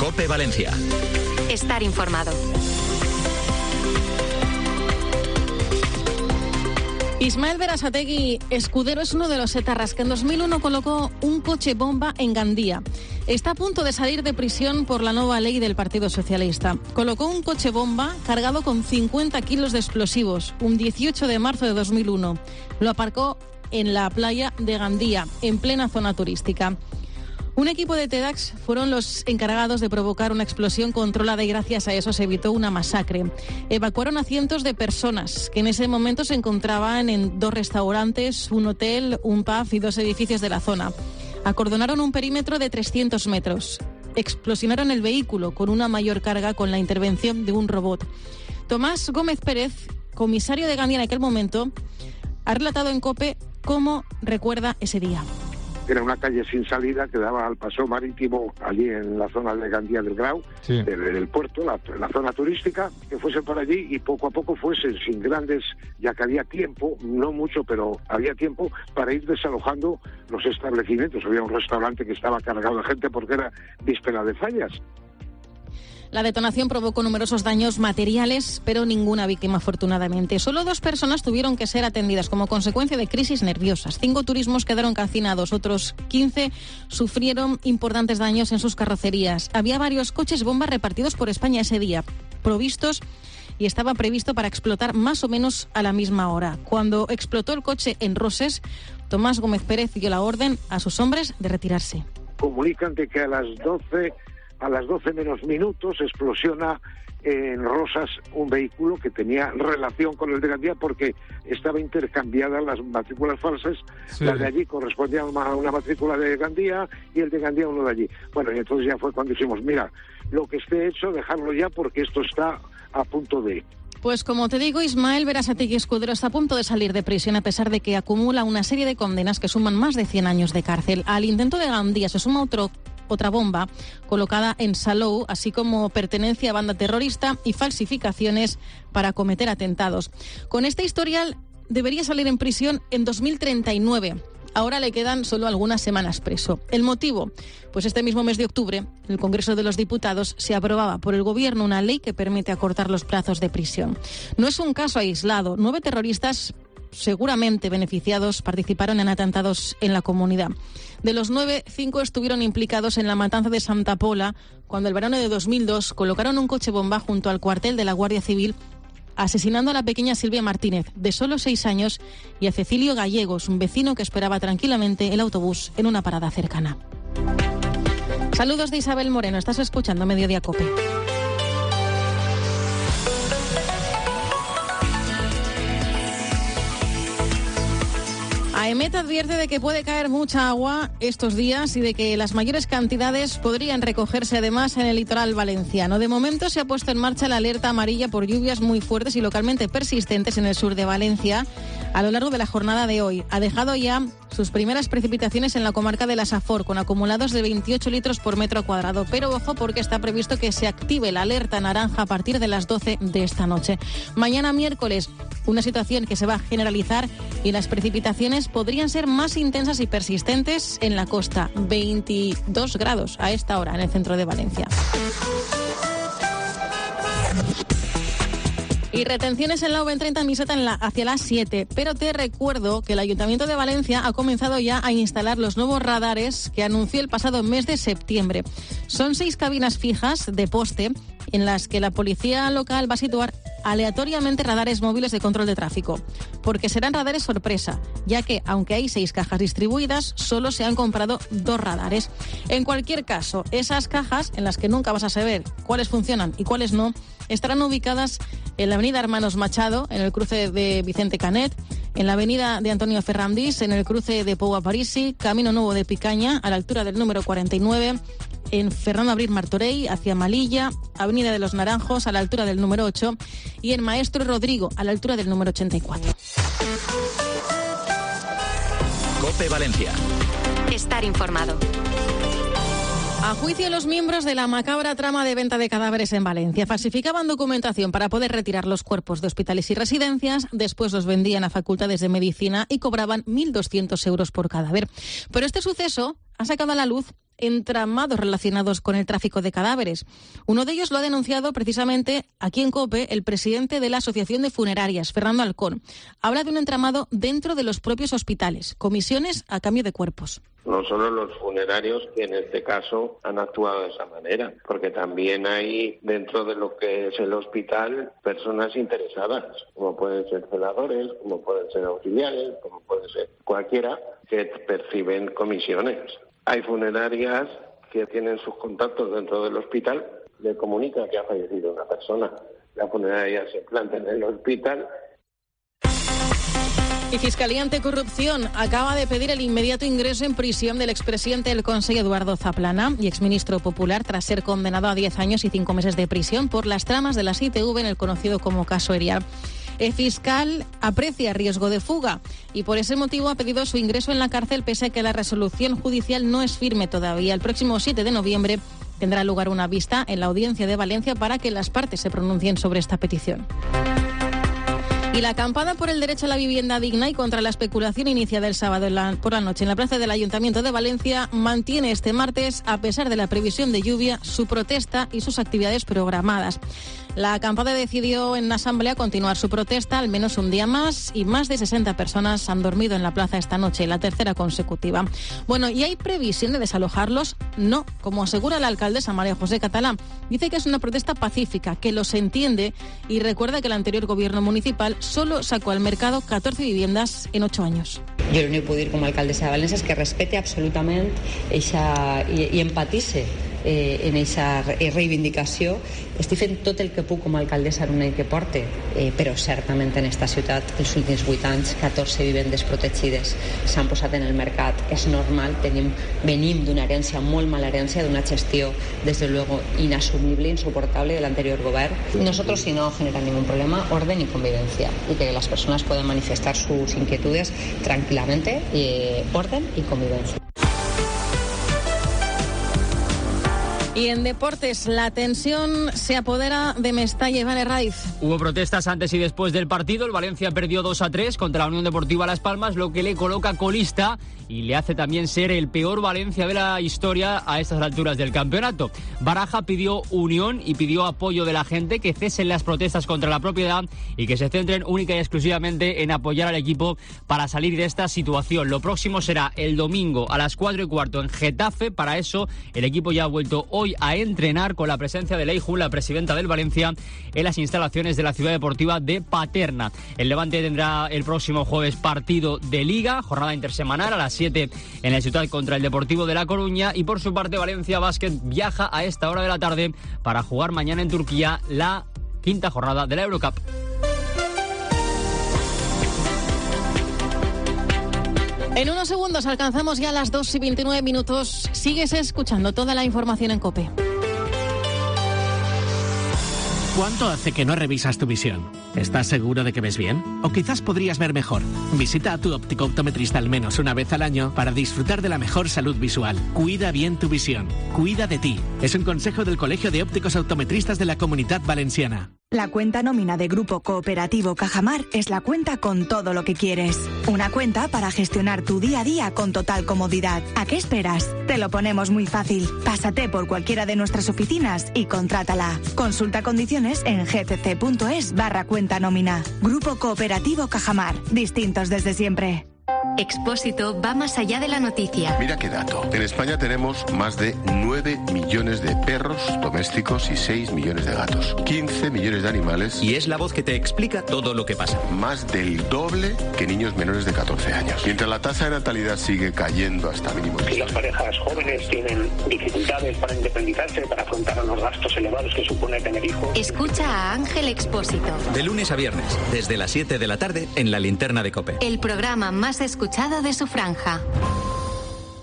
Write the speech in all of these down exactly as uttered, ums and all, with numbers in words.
COPE Valencia. Estar informado. Ismael Berasategui Escudero es uno de los etarras que en dos mil uno colocó un coche bomba en Gandía. Está a punto de salir de prisión por la nueva ley del Partido Socialista. Colocó un coche bomba cargado con cincuenta kilos de explosivos un dieciocho de marzo de dos mil uno. Lo aparcó en la playa de Gandía, en plena zona turística. Un equipo de TEDx fueron los encargados de provocar una explosión controlada y gracias a eso se evitó una masacre. Evacuaron a cientos de personas que en ese momento se encontraban en dos restaurantes, un hotel, un pub y dos edificios de la zona. Acordonaron un perímetro de trescientos metros. Explosionaron el vehículo con una mayor carga con la intervención de un robot. Tomás Gómez Pérez, comisario de Gandía en aquel momento, ha relatado en COPE cómo recuerda ese día. Era una calle sin salida que daba al paseo marítimo allí en la zona de Gandía del Grau, sí. del, del puerto, la, la zona turística, que fuese por allí y poco a poco fuesen sin grandes, ya que había tiempo, no mucho, pero había tiempo para ir desalojando los establecimientos. Había un restaurante que estaba cargado de gente porque era víspera de fallas. La detonación provocó numerosos daños materiales, pero ninguna víctima, afortunadamente. Solo dos personas tuvieron que ser atendidas como consecuencia de crisis nerviosas. Cinco turismos quedaron calcinados, otros quince sufrieron importantes daños en sus carrocerías. Había varios coches bomba repartidos por España ese día, provistos y estaba previsto para explotar más o menos a la misma hora. Cuando explotó el coche en Roses, Tomás Gómez Pérez dio la orden a sus hombres de retirarse. Comunican de que a las doce... A las doce menos minutos explosiona en Rosas un vehículo que tenía relación con el de Gandía porque estaba intercambiada las matrículas falsas, sí. Las de allí correspondían a una matrícula de Gandía y el de Gandía uno de allí. Bueno, y entonces ya fue cuando dijimos, mira, lo que esté hecho, dejarlo ya porque esto está a punto de... Pues como te digo, Ismael Berasategui Escudero está a punto de salir de prisión a pesar de que acumula una serie de condenas que suman más de cien años de cárcel. Al intento de Gandía se suma otro otra bomba colocada en Salou, así como pertenencia a banda terrorista y falsificaciones para cometer atentados. Con este historial debería salir en prisión en dos mil treinta y nueve. Ahora le quedan solo algunas semanas preso. ¿El motivo? Pues este mismo mes de octubre, en el Congreso de los Diputados, se aprobaba por el Gobierno una ley que permite acortar los plazos de prisión. No es un caso aislado. Nueve terroristas seguramente beneficiados participaron en atentados en la comunidad. De los nueve, cinco estuvieron implicados en la matanza de Santa Pola, cuando el verano de dos mil dos colocaron un coche bomba junto al cuartel de la Guardia Civil, asesinando a la pequeña Silvia Martínez, de solo seis años, y a Cecilio Gallegos, un vecino que esperaba tranquilamente el autobús en una parada cercana. Saludos de Isabel Moreno, estás escuchando Mediodía COPE. AEMET advierte de que puede caer mucha agua estos días y de que las mayores cantidades podrían recogerse además en el litoral valenciano. De momento se ha puesto en marcha la alerta amarilla por lluvias muy fuertes y localmente persistentes en el sur de Valencia a lo largo de la jornada de hoy. Ha dejado ya sus primeras precipitaciones en la comarca de la Safor, con acumulados de veintiocho litros por metro cuadrado. Pero ojo, porque está previsto que se active la alerta naranja a partir de las doce de esta noche. Mañana miércoles, una situación que se va a generalizar y las precipitaciones podrían ser más intensas y persistentes en la costa. veintidós grados a esta hora en el centro de Valencia. Y retenciones en la U V treinta en Miseta en la, hacia las siete. Pero te recuerdo que el Ayuntamiento de Valencia ha comenzado ya a instalar los nuevos radares que anunció el pasado mes de septiembre. Son seis cabinas fijas de poste en las que la policía local va a situar aleatoriamente radares móviles de control de tráfico, porque serán radares sorpresa, ya que aunque hay seis cajas distribuidas, solo se han comprado dos radares. En cualquier caso, esas cajas, en las que nunca vas a saber cuáles funcionan y cuáles no, estarán ubicadas en la avenida Hermanos Machado, en el cruce de Vicente Canet, en la avenida de Antonio Ferrandis, en el cruce de Pou a Parisi, Camino Nuevo de Picaña, a la altura del número cuarenta y nueve, en Fernando Abril Martorell, hacia Malilla, Avenida de los Naranjos, a la altura del número ocho, y en Maestro Rodrigo, a la altura del número ochenta y cuatro. COPE Valencia. Estar informado. A juicio, los miembros de la macabra trama de venta de cadáveres en Valencia falsificaban documentación para poder retirar los cuerpos de hospitales y residencias, después los vendían a facultades de medicina y cobraban mil doscientos euros por cadáver. Pero este suceso ha sacado a la luz entramados relacionados con el tráfico de cadáveres. Uno de ellos lo ha denunciado precisamente aquí en COPE el presidente de la Asociación de Funerarias, Fernando Alcón. Habla de un entramado dentro de los propios hospitales, comisiones a cambio de cuerpos. No solo los funerarios que en este caso han actuado de esa manera, porque también hay dentro de lo que es el hospital personas interesadas, como pueden ser celadores, como pueden ser auxiliares, como puede ser cualquiera, que perciben comisiones. Hay funerarias que tienen sus contactos dentro del hospital, le comunica que ha fallecido una persona. La funeraria se planta en el hospital. Y Fiscalía Anticorrupción acaba de pedir el inmediato ingreso en prisión del expresidente del Consejo, Eduardo Zaplana, y exministro popular, tras ser condenado a diez años y cinco meses de prisión por las tramas de las I T V en el conocido como caso Erial. El fiscal aprecia riesgo de fuga y por ese motivo ha pedido su ingreso en la cárcel pese a que la resolución judicial no es firme todavía. El próximo siete de noviembre tendrá lugar una vista en la Audiencia de Valencia para que las partes se pronuncien sobre esta petición. Y la acampada por el derecho a la vivienda digna y contra la especulación iniciada el sábado en la, por la noche en la plaza del Ayuntamiento de Valencia mantiene este martes, a pesar de la previsión de lluvia, su protesta y sus actividades programadas. La acampada decidió en asamblea continuar su protesta al menos un día más y más de sesenta personas han dormido en la plaza esta noche, la tercera consecutiva. Bueno, ¿y hay previsión de desalojarlos? No, como asegura la alcaldesa María José Catalá. Dice que es una protesta pacífica, que los entiende y recuerda que el anterior gobierno municipal solo sacó al mercado catorce viviendas en ocho años. Jo l'únic que puc dir com a alcaldessa de València és que respecte absolutament eixa, i, i empatisse eh, en aquesta reivindicació. Estic fent tot el que puc com a alcaldessa en un any que porte, eh, però certament en esta ciutat els últims vuit anys catorze vivendes protegides s'han posat en el mercat. És normal, tenim, venim d'una herència, molt mala herència, d'una gestió, desde luego, inasumible, insoportable del anterior govern. Nosotros, si no genera ningún problema, orden y convivencia, y que las personas puedan manifestar sus inquietudes tranquilamente, eh, orden y convivencia. Y en deportes, la tensión se apodera de Mestalla y Vale Raiz. Hubo protestas antes y después del partido. El Valencia perdió dos a tres contra la Unión Deportiva Las Palmas, lo que le coloca colista y le hace también ser el peor Valencia de la historia a estas alturas del campeonato. Baraja pidió unión y pidió apoyo de la gente, que cesen las protestas contra la propiedad y que se centren única y exclusivamente en apoyar al equipo para salir de esta situación. Lo próximo será el domingo a las cuatro y cuarto en Getafe. Para eso el equipo ya ha vuelto hoy a entrenar con la presencia de Leijun, la presidenta del Valencia, en las instalaciones de la Ciudad Deportiva de Paterna. El Levante tendrá el próximo jueves partido de Liga, jornada intersemanal a las siete en la Ciudad contra el Deportivo de La Coruña, y por su parte Valencia Basket viaja a esta hora de la tarde para jugar mañana en Turquía la quinta jornada de la Eurocup. En unos segundos alcanzamos ya las dos y veintinueve minutos. Sigues escuchando toda la información en COPE. ¿Cuánto hace que no revisas tu visión? ¿Estás seguro de que ves bien? ¿O quizás podrías ver mejor? Visita a tu óptico optometrista al menos una vez al año para disfrutar de la mejor salud visual. Cuida bien tu visión. Cuida de ti. Es un consejo del Colegio de Ópticos Optometristas de la Comunidad Valenciana. La cuenta nómina de Grupo Cooperativo Cajamar es la cuenta con todo lo que quieres. Una cuenta para gestionar tu día a día con total comodidad. ¿A qué esperas? Te lo ponemos muy fácil. Pásate por cualquiera de nuestras oficinas y contrátala. Consulta condiciones en gcc.es barra cuenta nómina. Grupo Cooperativo Cajamar. Distintos desde siempre. Expósito va más allá de la noticia. Mira qué dato. En España tenemos más de nueve millones de perros domésticos y seis millones de gatos. quince millones de animales. Y es la voz que te explica todo lo que pasa. Más del doble que niños menores de catorce años. Mientras la tasa de natalidad sigue cayendo hasta mínimos. Y las parejas jóvenes tienen dificultades para independizarse, para afrontar los gastos elevados que supone tener hijos. Escucha a Ángel Expósito. De lunes a viernes, desde las siete de la tarde, en la Linterna de COPE. El programa más escuchado de su franja.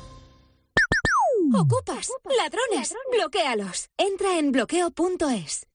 ¡Ocupas! ¡Ladrones! ¡Bloquéalos! Entra en bloqueo punto es.